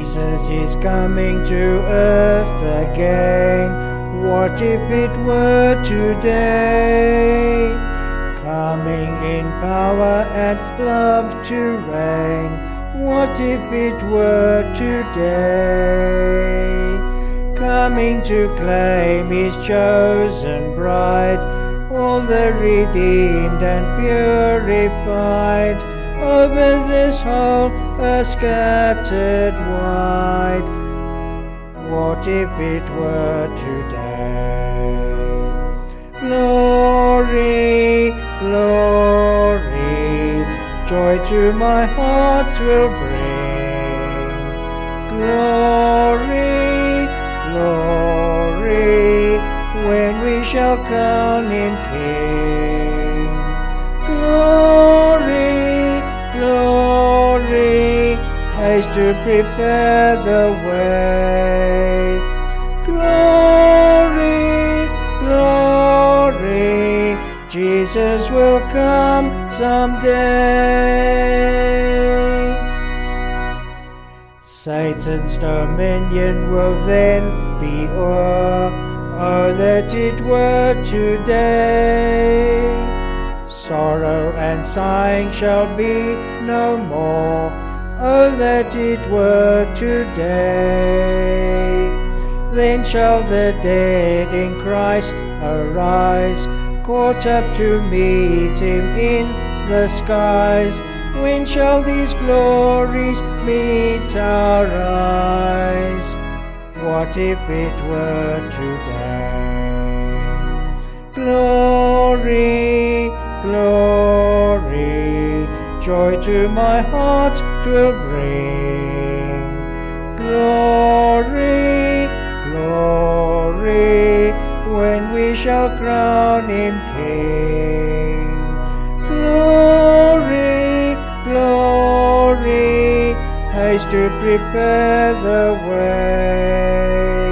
Jesus is coming to earth again. What if it were today? Coming in power and love to reign. What if it were today? Coming to claim His chosen bride, all the redeemed and purified, over this whole earth scattered wide. What if it were today? Glory, glory, joy to my heart will bring. Glory, glory, when we shall crown Him King. Glory, glory, haste to prepare the way. Glory, glory, Jesus will come someday. Satan's dominion will then be o'er. Oh, that it were today. Sorrow and sighing shall be no more. Oh, that it were today. Then shall the dead in Christ arise, caught up to meet Him in the skies. When shall these glories meet our eyes? What if it were today? Glory, glory, joy to my heart 'twill bring. Glory, glory, when we shall crown Him King. Glory, glory, haste to prepare the way.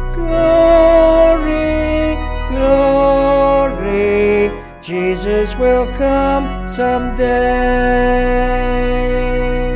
Glory, glory, Jesus will come someday.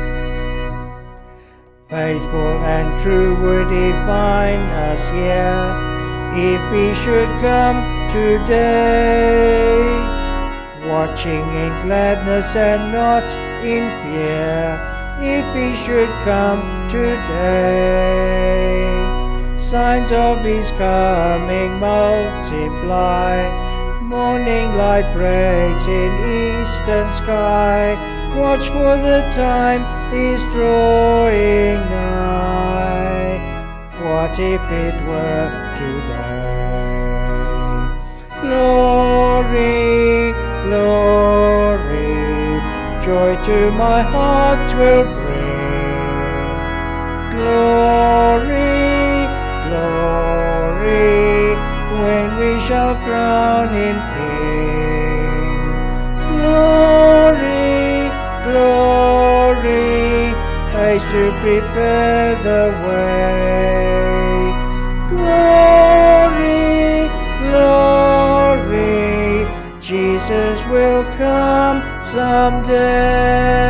Faithful and true would He find us here, if He should come today. Watching in gladness and not in fear, if He should come today. Signs of His coming multiply, morning light breaks in eastern sky. Watch, for the time is drawing nigh. What if it were today? Glory, glory, joy to my heart will bring. Glory, glory, when we shall crown Him King. Glory, glory, haste to prepare the way. Glory, glory, Jesus will come someday.